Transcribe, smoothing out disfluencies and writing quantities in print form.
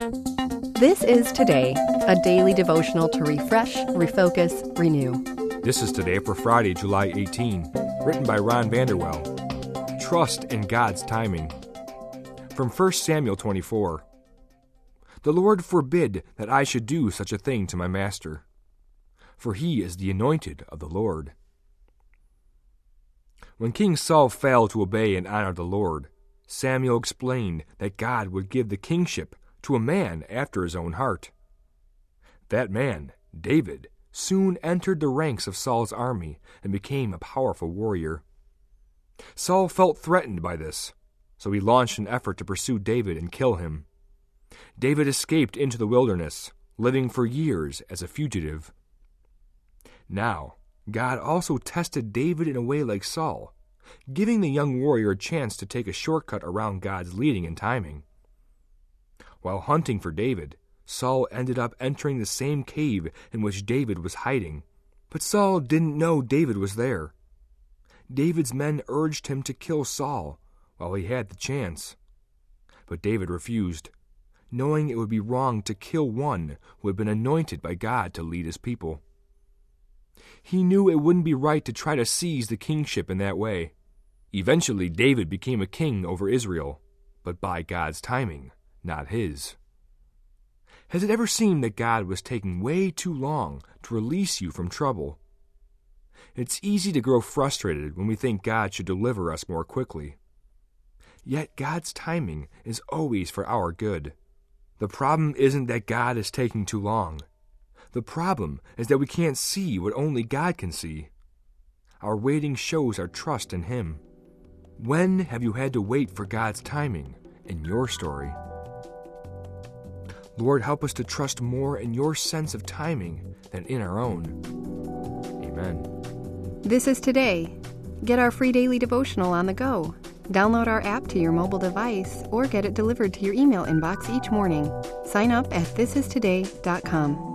This is Today, a daily devotional to refresh, refocus, renew. This is Today for Friday, July 18, written by Ron Vanderwell. Trust in God's timing. From 1 Samuel 24. The Lord forbid that I should do such a thing to my master, for he is the anointed of the Lord. When King Saul failed to obey and honor the Lord, Samuel explained that God would give the kingship to a man after his own heart. That man, David, soon entered the ranks of Saul's army and became a powerful warrior. Saul felt threatened by this, so he launched an effort to pursue David and kill him. David escaped into the wilderness, living for years as a fugitive. Now, God also tested David in a way like Saul, giving the young warrior a chance to take a shortcut around God's leading and timing. While hunting for David, Saul ended up entering the same cave in which David was hiding, but Saul didn't know David was there. David's men urged him to kill Saul while he had the chance, but David refused, knowing it would be wrong to kill one who had been anointed by God to lead his people. He knew it wouldn't be right to try to seize the kingship in that way. Eventually, David became a king over Israel, but by God's timing, not his. Has it ever seemed that God was taking way too long to release you from trouble? It's easy to grow frustrated when we think God should deliver us more quickly. Yet God's timing is always for our good. The problem isn't that God is taking too long. The problem is that we can't see what only God can see. Our waiting shows our trust in Him. When have you had to wait for God's timing in your story? Lord, help us to trust more in your sense of timing than in our own. Amen. This is Today. Get our free daily devotional on the go. Download our app to your mobile device or get it delivered to your email inbox each morning. Sign up at thisistoday.com.